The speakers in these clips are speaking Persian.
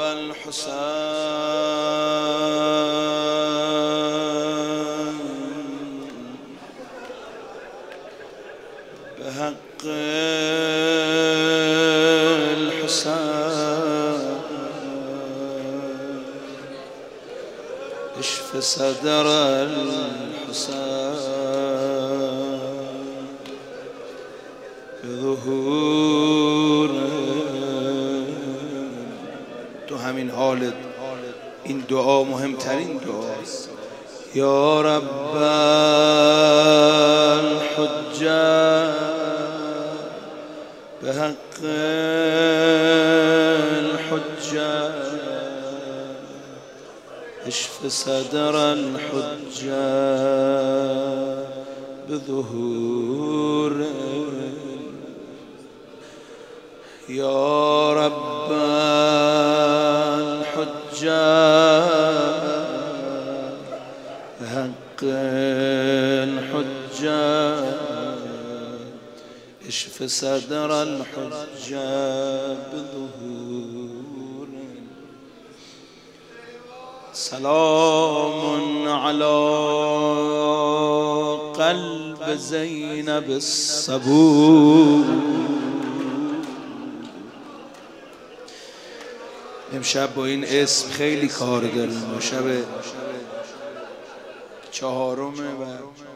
الحسين بحق الحسين اشف صدر الحسين بظهور. تو همین حالت این دعا مهمترین دعاست. یا رب الحجه بحق الحجه اشف صدر الحجه بظهور. یا رب الحجه بحق الحجه اشف صدر الحجه بظهور. سلام على قلب زینب الصبور. امشب با این اسم خیلی کار داریم. شب چهارمه و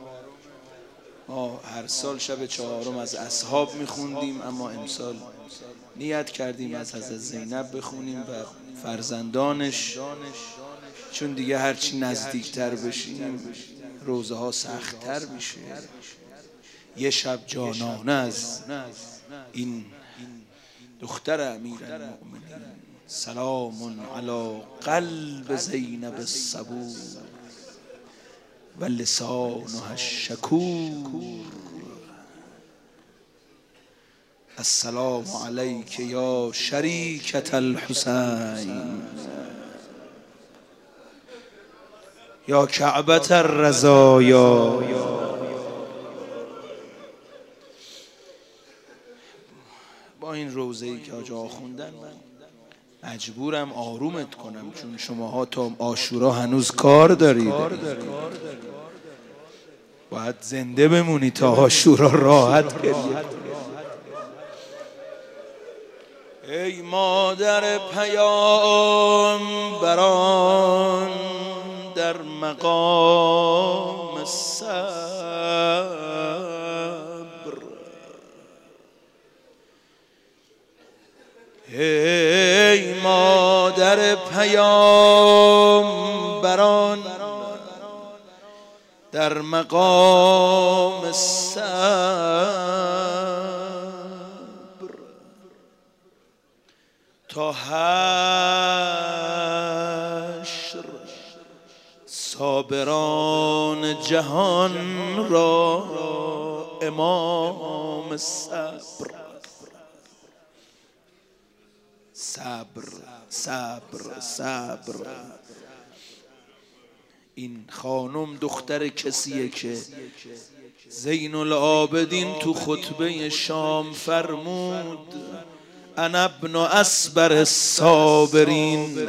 ما هر سال شب چهارم از اصحاب میخوندیم، اما امسال نیت کردیم از حضرت زینب بخونیم و فرزندانش، چون دیگه هرچی نزدیکتر بشیم روزه ها سخت‌تر میشه. یه شب جانانه از این دختر امیرالمؤمنین. سلام علی قلب زینب الصبور و لسانها الشکور. السلام علیک یا شریکة الحسین یا کعبة الرزایا. با این روزه‌ای که آجا خوندن من مجبورم آرومت کنم، چون شماها تا عاشورا هنوز کار دارید. باید زنده بمونی تا عاشورا راحت گریه. ای مادر پیامبران در مقام الصبر، ای مادر پیامبران در مقام الصبر، تا حشر صابران جهان را امام صبر. صبر صبر صبر. این خانم دختر کسیه که زین العابدین تو خطبه شام فرمود انا ابن اصبر الصابرین.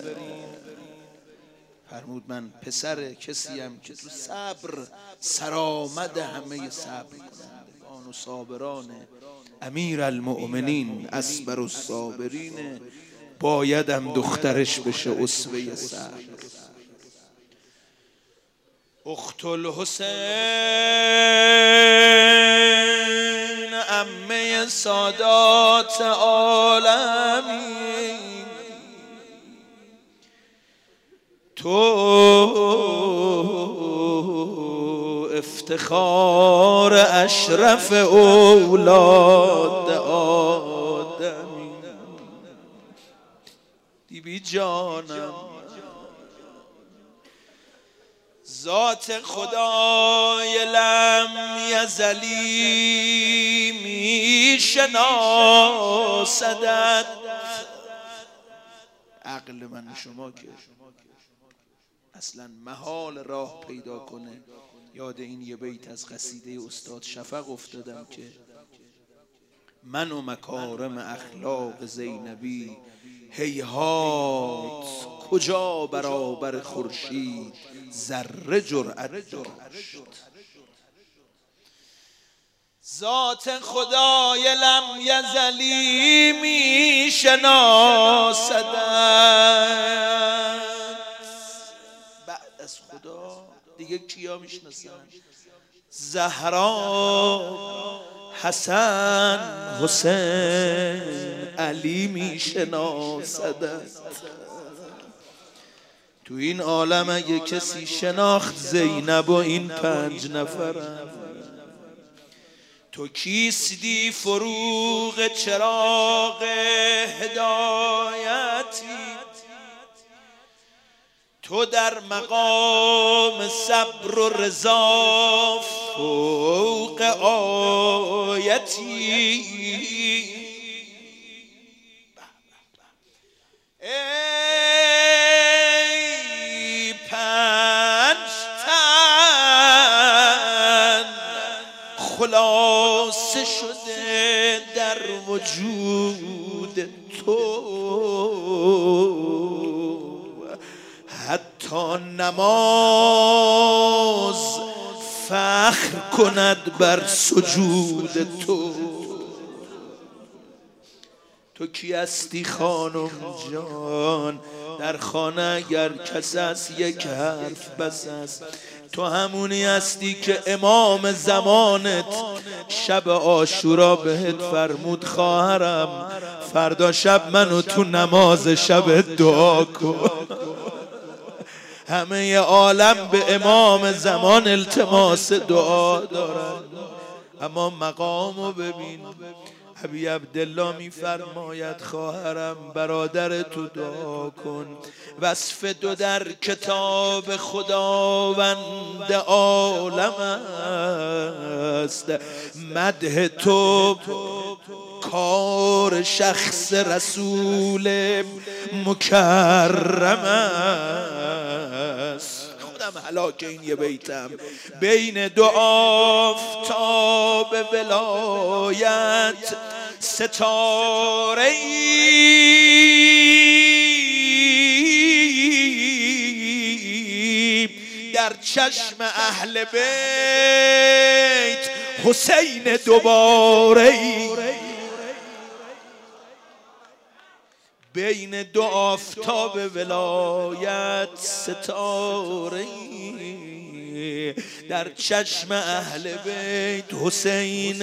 فرمود من پسر کسیم که تو صبر سرآمد همه صبر کنندگان و صابران امیرالمؤمنین اصبر الصابرین. بایدم دخترش بشه اسوه صبر. اخت الحسین عمه سادات عالمی، تو افتخار اشرف اولاد آدمی. دیبی جانم ذات خدای لم یزلی می شناسدت. عقل من شما که اصلا محال راه پیدا کنه یاد این یه بیت از قصیده استاد شفق افتادم که من و مکارم اخلاق زینبی هیهات کجا برابر خورشید ذره جرأت داشت. ذات خدای لم یزلی می شناسدت، بعد از خدا دیگه کیا میشناسن؟ زهرا، حسن، حسین، علی میشناسدت. تو این عالم اگه کسی شناخت زینب و این 5 نفرم. تو کیستی فروغ چراغ هدایتی، تو در مقام صبر و رضا فوق آیتی. ای 5 تن خلاصه شده در وجود تو، حتی نماز فخر کند بر سجود تو. تو کی هستی خانم جان؟ در خانه اگر کس است یک حرف بس است. تو همونی هستی که امام زمانت شب عاشورا بهت فرمود خواهرم فردا شب منو تو نماز شب دعا کن. همه عالم به امام زمان التماس دعا دارن، اما مقامو ببین. ابی عبدالله میفرماید خواهرم برادر تو دعا کن. وصف دو در کتاب خداوند عالم است، مدح تو کار شخص رسول مکرم است. خودم هلاک این یه بیتم. بین 2 آفتاب ولایت ستاره‌ای در چشم اهل بیت حسین دوباره‌ای. بین 2 آفتاب ولایت ستاره‌ای در چشم اهل بیت حسین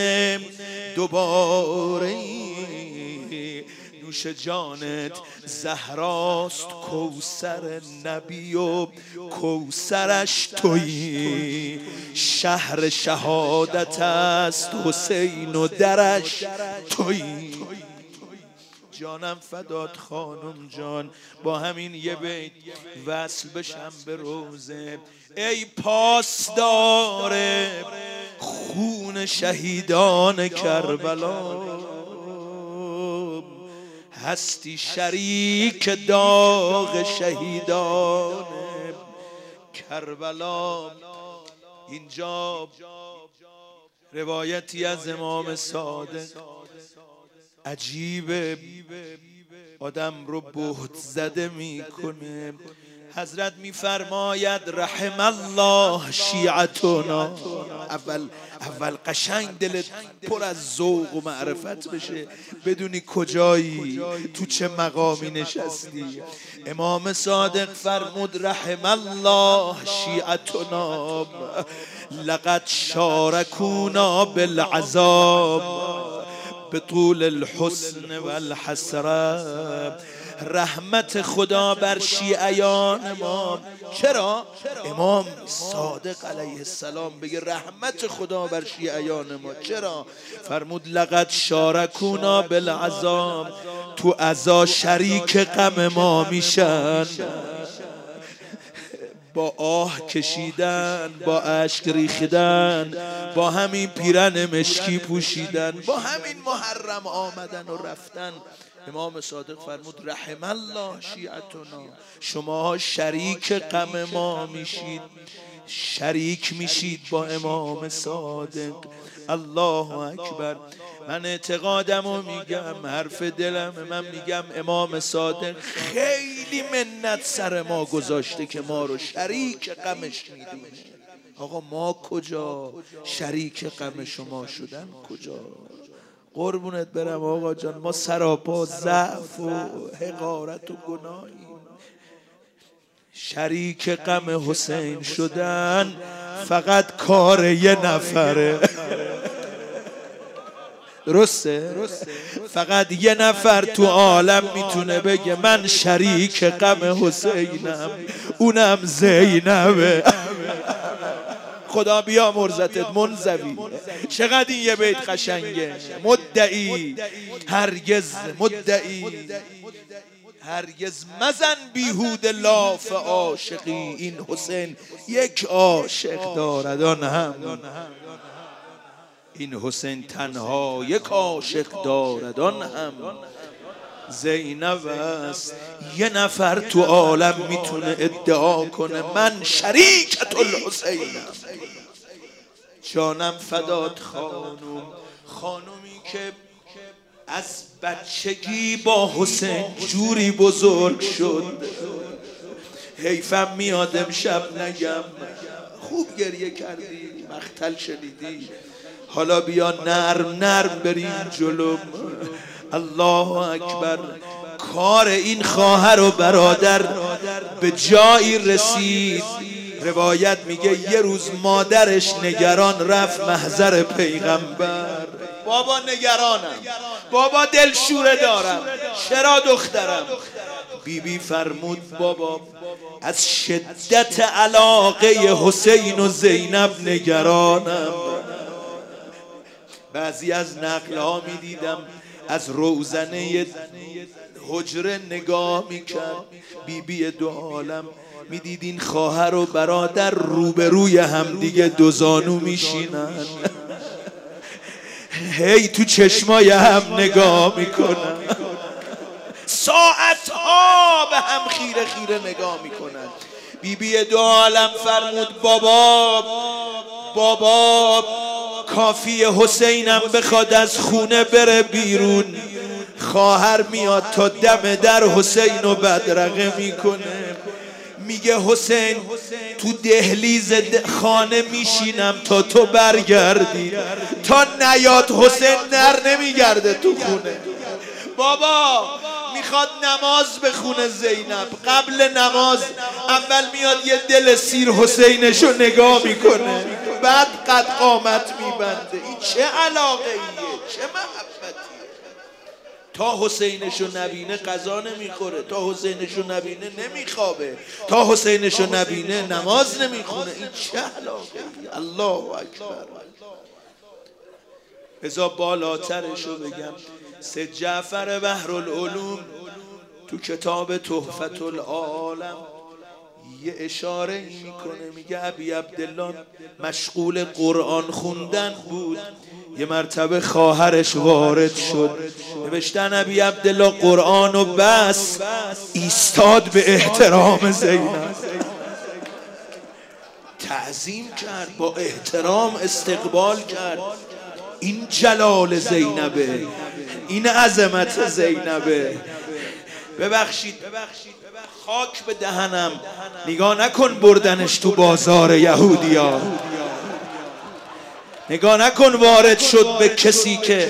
دوباره‌ای. نوش جانت زهراست کوثر نبی و کوثرش تویی. شهر شهادت است حسین و درش تویی. جانم فدات خانم جان، با همین یه بیت وصل بشم به روزه. ای پاسدار خون شهیدان کربلا، هستی شریک داغ شهیدان کربلا. اینجا روایتی از امام صادق عجیبه، آدم رو بهت زده میکنه. حضرت میفرماید رحم الله شیعتنا. اول قشنگ دلت پر از ذوق و معرفت بشه، بدونی کجایی، تو چه مقامی نشستی. امام صادق فرمود رحم الله شیعتنا لقد شارکونا بالعذاب بطول الحسن والحسرة. رحمت خدا بر شیعیان ما. چرا؟ امام صادق علیه السلام بگه رحمت خدا بر شیعیان ما. چرا؟ فرمود لقد شارکونا بالعذاب، تو عزا شریک غم ما میشن. با آه کشیدن، با اشک ریختن، با همین پیرن مشکی پوشیدن، با همین محرم آمدن و رفتن. امام صادق فرمود رحم الله شیعتنا، شما شریک غم ما میشید، شریک میشید با امام صادق. الله اکبر. من اعتقادمو میگم، حرف دلمه، من میگم امام صادق خیلی منت سر ما گذاشته که ما رو شریک غمش میدونه. آقا ما کجا شریک غم شما شدن کجا؟ قربونت برم آقا جان، ما سراپا ضعف و حقارت و گناهیم. شریک غم حسین شدن فقط کار یه نفره. درسته؟ فقط یه نفر تو عالم میتونه بگه من شریک غم حسینم، اونم زینبه. خدا بیا مرزتت منزوی. چقدر این یه بیت قشنگه. مدعی هرگز مزن بیهود لاف عاشقی، این حسین یک عاشق دارد آن هم. این حسین تنها یک عاشق دارد آن هم زینب است. یه نفر تو عالم میتونه ادعا کنه من شریکت الحسینم. جانم فدات خانومی که از بچگی با حسین جوری بزرگ شد. حیفم میاد امشب نگم خوب گریه کردی، مقتل شنیدی، حالا بیا نرم بریم جلو. الله اکبر. کار این خواهر و برادر به جایی رسید، روایت میگه یه روز مادرش نگران رفت محضر پیغمبر. بابا نگرانم، بابا دلشوره دارم، چرا دخترم؟ بیبی فرمود بابا از شدت علاقه حسین و زینب نگرانم. بعضی از نقل‌ها میدیدم از روزنه حجره نگاه میکرد بیبی دو عالم، میدید این خواهر و برادر روبروی هم دیگه دوزانو میشینن، هی تو چشمای هم نگاه میکنن، ساعتها به هم خیره خیره نگاه میکنن. بیبی دو عالم فرمود بابا کافی حسینم بخواد از خونه بره بیرون، خواهر میاد تا دم در حسین رو بدرقه میکنه، میگه حسین تو دهلیز خانه میشینم تا تو برگردی، تا نیاد حسین نر نمیگرده تو خونه. بابا میخواد نماز بخونه زینب، قبل نماز اول میاد یه دل سیر حسینشو نگاه میکنه، بعد قد قامت میبنده. این چه علاقه ایه، چه محبتیه؟ تا حسینشو نبینه غذا نمیخوره، تا حسینشو نبینه نمیخوابه، تا حسینشو نبینه نماز نمیخونه. این چه علاقه ایه؟ الله اکبر. بذار بالاترشو بگم. سید جعفر بحرالعلوم تو کتاب تحفة العالم یه اشاره ای میکنه، میگه ابی عبدالله مشغول قرآن خوندن بود، یه مرتبه خواهرش وارد شد، نوشتن ابی عبدالله قرآن و بس ایستاد به احترام زینب، تعظیم کرد، با احترام استقبال کرد. این جلال زینبه، این عظمت زینبه. ببخشید خاک به دهنم، نگاه نکن بردنش تو بازار یهودیا، نگاه نکن وارد شد به کسی که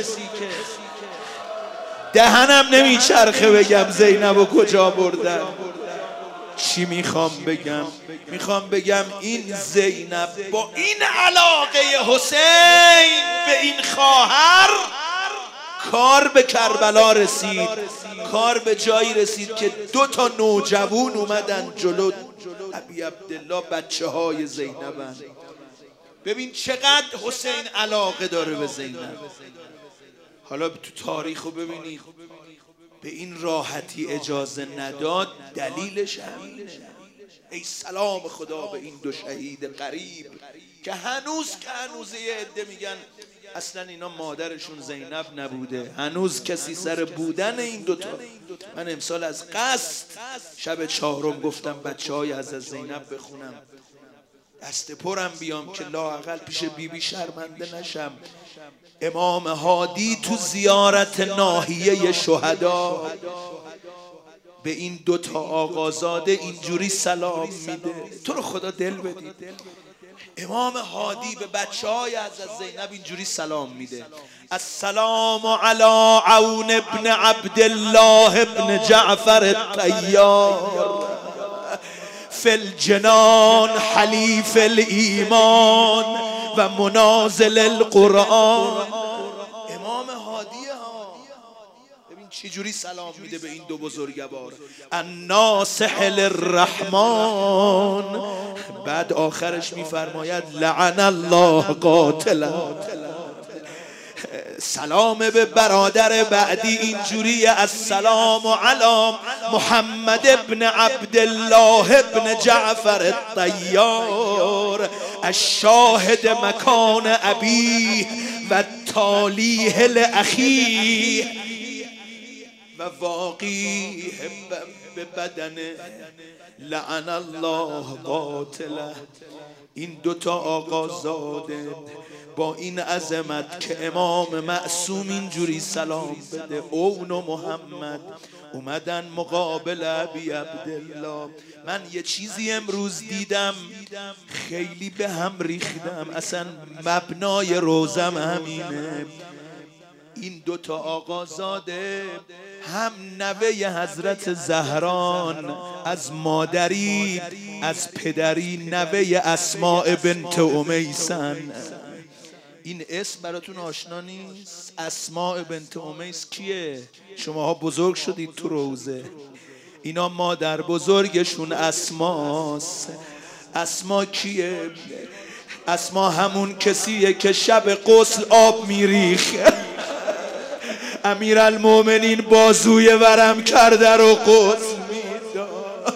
دهنم نمیچرخه بگم زینبو کجا بردن. چی میخوام بگم؟ میخوام بگم این زینب با این علاقه حسین به این خواهر کار به کربلا رسید، کار به جایی رسید که 2 نوجوان اومدن جلو ابی عبدالله، بچه های زینبن. ببین چقدر حسین علاقه داره به زینب. حالا تو تاریخو ببینید به این راحتی اجازه نداد، دلیلش همینه. ای سلام خدا به این 2 شهید غریب که هنوز یه عده میگن اصلا اینا مادرشون زینب نبوده، هنوز کسی سر بودن این 2 تا. من امسال از قصد شب 4 گفتم بچه های از زینب بخونم، دست پرم بیام که لااقل پیش بیبی شرمنده نشم. امام هادی تو زیارت ناحیه شهدا به این دوتا آقازاده اینجوری سلام میده. تو رو خدا دل بدید. امام هادی به بچه‌های از زینب اینجوری سلام میده: السلام علی عون ابن عبدالله ابن جعفر الطیار فی الجنان حلیف الایمان و منازل القرآن. امام هادی ها، ببین چه جوری سلام میده به این دو بزرگوار. الناصح للرحمن. بعد آخرش میفرماید لعن الله قاتلا. سلام به برادر بعدی اینجوری: السلام علی محمد ابن عبدالله ابن جعفر الطیار الشاهد مکان ابیه و تالیه لاخیه و واقیه به بدنه. لعن الله قاتله. این دوتا آقازاده با این عظمت که امام معصوم اینجوری سلام بده، اون و محمد اومدن مقابل ابی عبدالله. من یه چیزی امروز دیدم خیلی به هم ریختم، اصلا مبنای روزم همینه. این دوتا آقازاده هم نوه حضرت زهران از مادری از پدری نوه اسماء بنت امیسن. این اسم براتون آشنا نیست؟ اسماء بنت امیس کیه؟ شماها بزرگ شدید تو روزه. اینا مادر بزرگشون اسماست. اسما کیه؟ اسما همون کسیه که شب غسل آب میریخ. امیرالمومنین بازوی ورم کرده رو غسل میداد.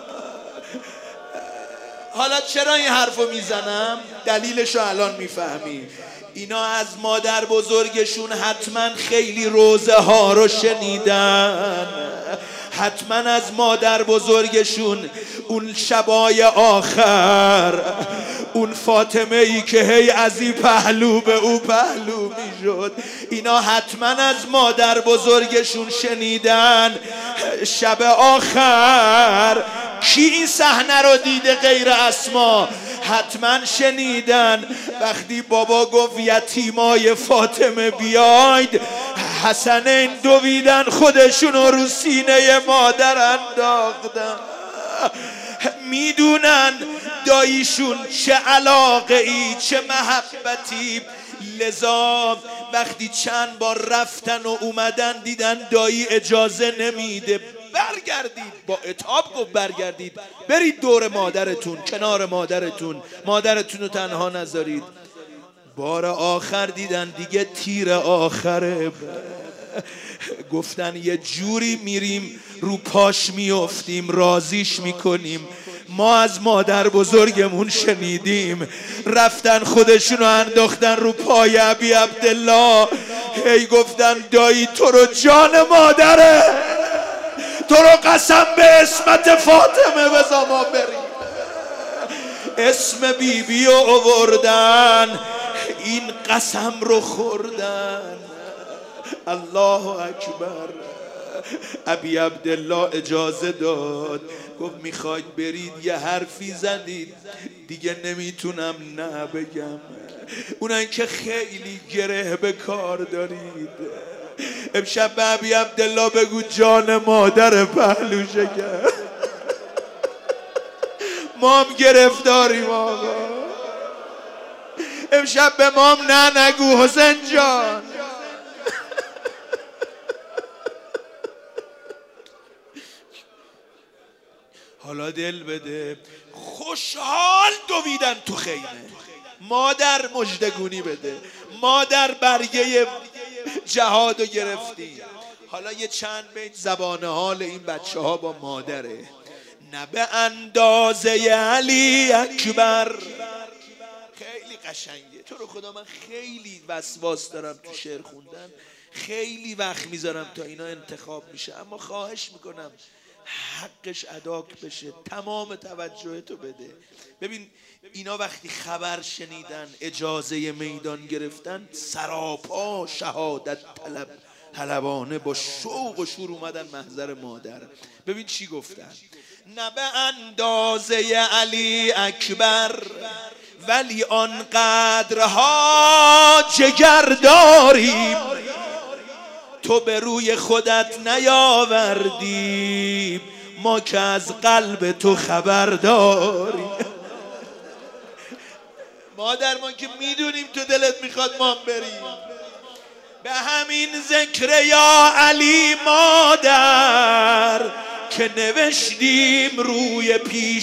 حالا چرا این حرفو میزنم؟ دلیلشو الان میفهمی. اینا از مادر بزرگشون حتما خیلی روزه ها رو شنیدن، حتما از مادر بزرگشون اون شبای آخر اون فاطمه ای که هی از این پهلو به او پهلو میشد، اینا حتما از مادر بزرگشون شنیدن شب آخر. کی این صحنه رو دیده غیر اسما؟ حتما شنیدن وقتی بابا گفت یتیمای فاطمه بیاید، حسنین دویدن خودشونو رو سینه مادر انداختن. میدونن داییشون چه علاقه ای چه محبتی، لذا وقتی چند بار رفتن و اومدن دیدن دایی اجازه نمیده برگردید، با عتاب گفت برگردید، برید دور مادرتون، کنار مادرتون، مادرتون رو تنها نذارید. بار آخر دیدن دیگه تیر آخره، گفتن یه جوری میریم رو پاش میافتیم راضیش میکنیم. ما از مادر بزرگمون شنیدیم، رفتن خودشونو انداختن رو پای ابی عبدالله، هی گفتن دایی تو رو جان مادره، تو رو قسم به اسمت فاطمه بزا ما بریم. اسم بیبی رو آوردن، این قسم رو خوردن. الله اکبر. ابی عبدالله اجازه داد، گفت میخواید برید؟ یه حرفی زدید دیگه نمیتونم نه بگم. اونایی که خیلی گره به کار دارید، امشب به ابی عبدالله بگو جان مادر پهلو شکر. ما هم گرفتاریم آقا. امشب به ما هم نه نگو حسین جان. حالا دل بده. خوشحال دویدن تو خیمه. مادر مژدگونی بده، مادر برگه جهادو گرفتی. حالا یه چند بیت زبان حال این بچه ها با مادره. نه به اندازه علی اکبر. خیلی قشنگه. تو رو خدا من خیلی وسواس دارم تو شعر خوندن، خیلی وقت میذارم تا اینا انتخاب میشه، اما خواهش میکنم حقش ادا بشه، تمام توجه تو بده. ببین اینا وقتی خبر شنیدن اجازه میدان گرفتن، سراپا شهادت طلبانه با شوق و شور اومدن محضر مادر. ببین چی گفتن: نه به اندازه علی اکبر ولی آنقدرها جگر داریم، تو به روی خودت نیاوردیم، ما که از قلب تو خبر داریم. مادر ما که میدونیم تو دلت میخواد ما بریم، به همین ذکر یا علی مادر که نوشتیم روی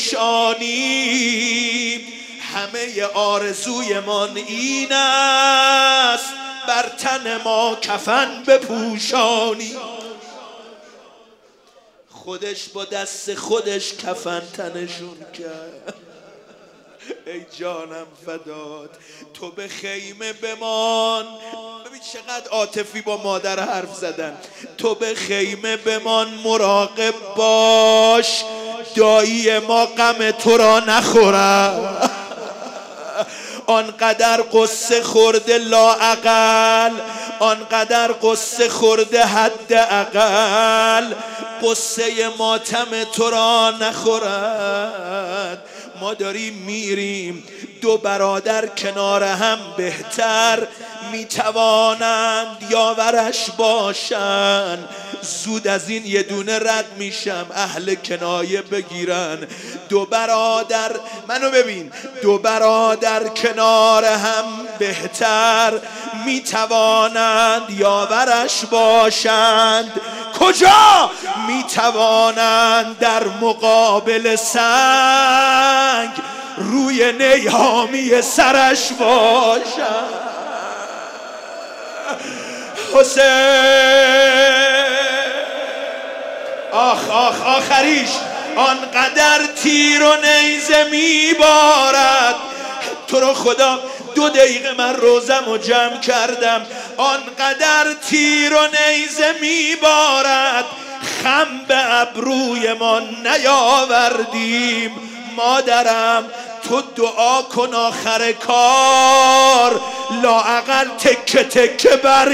پیشانی، همه آرزویمان این است بر تن ما کفن بپوشانی. خودش با دست خودش کفن تنشون کرد. ای جانم فدات، تو به خیمه بمان. ببین چقدر عاطفی با مادر حرف زدن. تو به خیمه بمان، مراقب باش دایی ما غم تو را نخورد. آنقدر قصه خورده لااقل، آنقدر قصه خورده حد اقل، قصه ماتم تو را نخورد. ما داریم میریم، دو برادر کنار هم بهتر میتوانند یاورش باشن. زود از این یه دونه رد میشم، اهل کنایه بگیرن. دو برادر، منو ببین، دو برادر کنار هم بهتر میتوانند یاورش باشند. کجا میتوانند در مقابل سنگ روی نیامی سرش باشند. حسین آخ آخ آخریش آنقدر تیر و نیزه میبارد. تو رو خدا 2 دقیقه من روزم رو جمع کردم. آنقدر تیر و نیزه میبارد، خم به ابروی ما نیاوردیم. مادرم تو دعا کن آخر کار لااقل تکه تکه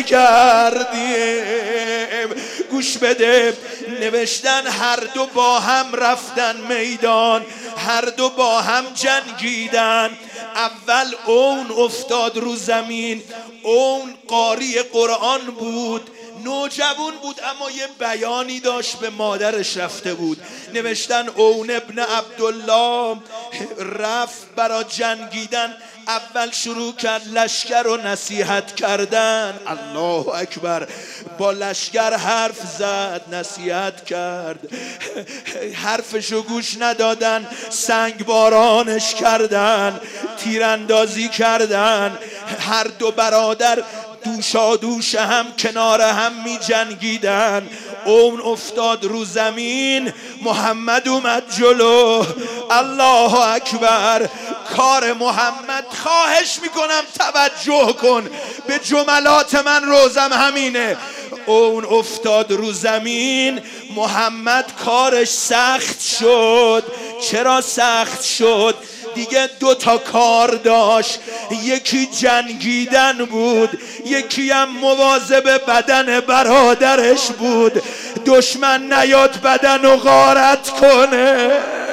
برگردیم. گوش بده، نوشتن هر دو با هم رفتن میدان، هر دو با هم جنگیدن. اول اون افتاد رو زمین. اون قاری قرآن بود، نوجوان بود، اما یه بیانی داشت به مادرش رفته بود. نوشتن اون ابن عبدالله رفت برا جنگیدن. اول شروع کرد لشکر رو نصیحت کردن. الله اکبر. با لشکر حرف زد، نصیحت کرد. حرفشو گوش ندادن، سنگ بارانش کردن، تیراندازی کردن. هر دو برادر دوشا دوش هم کنار هم می جنگیدن. اون افتاد رو زمین، محمد اومد جلو. الله اکبر. کار محمد، خواهش میکنم توجه کن به جملات من، روزم همینه. اون افتاد رو زمین، محمد کارش سخت شد. چرا سخت شد؟ دیگه 2 تا کار داشت. یکی جنگیدن بود، یکی هم مواظب بدن برادرش بود، دشمن نیاد بدن و غارت کنه.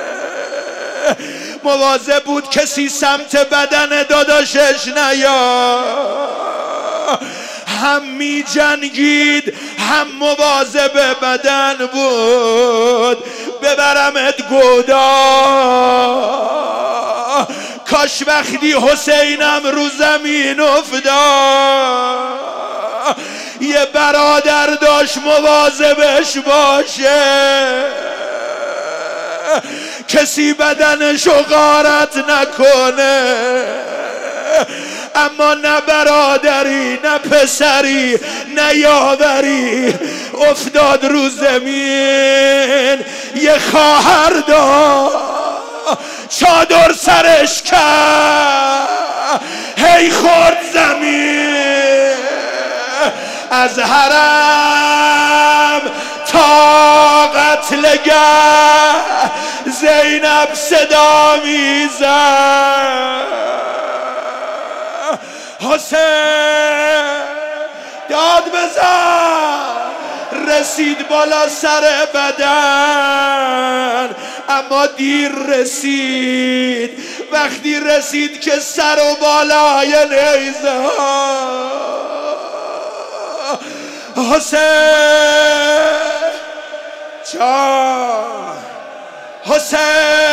مواظب بود کسی سمت بدن داداشش نیاد. هم می جنگید هم مواظب بدن بود. ببرمت گودا. کاش وقتی حسینم رو زمین افتاد یه برادر داشت مواظبش باشه، کسی بدنشو غارت نکنه. اما نه برادری نه پسری نه یاوری. افتاد رو زمین، یه خواهر داشت چادر سرش کرد، هی خورد زمین. از حرم طاقت قتلگه زینب صدا میزد حسین داد بزن رسید بالا سر بدن اما دیر رسید وقتی رسید که سر و بالای نیزه حسین جان حسین